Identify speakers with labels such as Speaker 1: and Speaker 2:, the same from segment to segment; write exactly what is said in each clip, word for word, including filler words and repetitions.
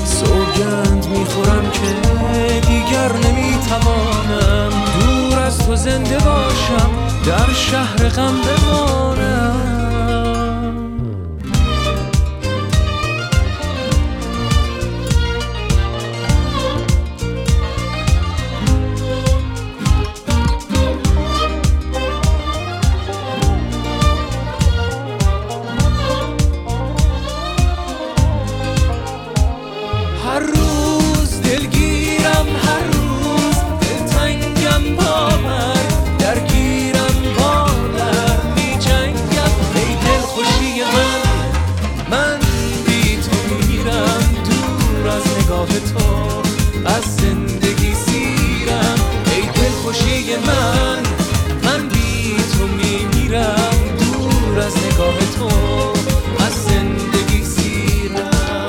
Speaker 1: سوگند میخورم که دیگر نمیتوانم دور از تو زنده باشم، در شهر غم بمانم. هر روز دلگیرم، هر روز دلتنگم، باور درگیرم، باور می جنگم. ای دل خوشی من، من بی تو میرم، دور از نگاه تو از زندگی سیرم. ای دل خوشی من، من بی تو میمیرم، دور از نگاه تو از زندگی سیرم.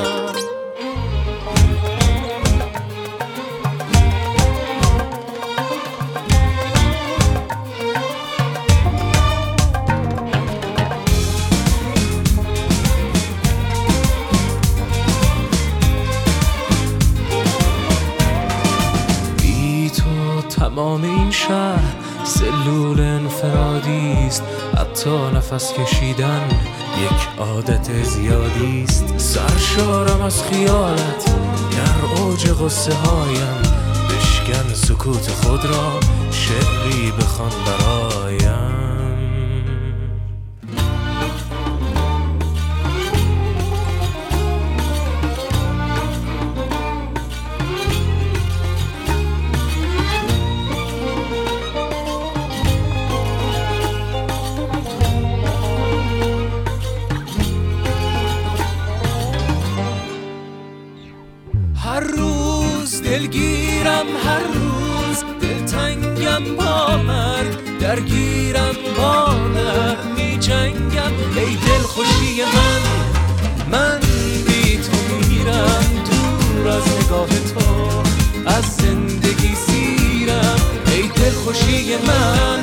Speaker 1: تمام این شهر سلول انفرادیست، حتی نفس کشیدن یک عادت زیادیست. سرشارم از خیالت، در اوج غصه هایم بشکن سکوت خود را، شعری بخوان برایم. هر روز دلگیرم، هر روز دلتنگم، با مرگ درگیرم، با مرگ می جنگم. ای دل خوشی من، من بی تو میرم، دور از نگاه تو از زندگی سیرم. ای دل خوشی من.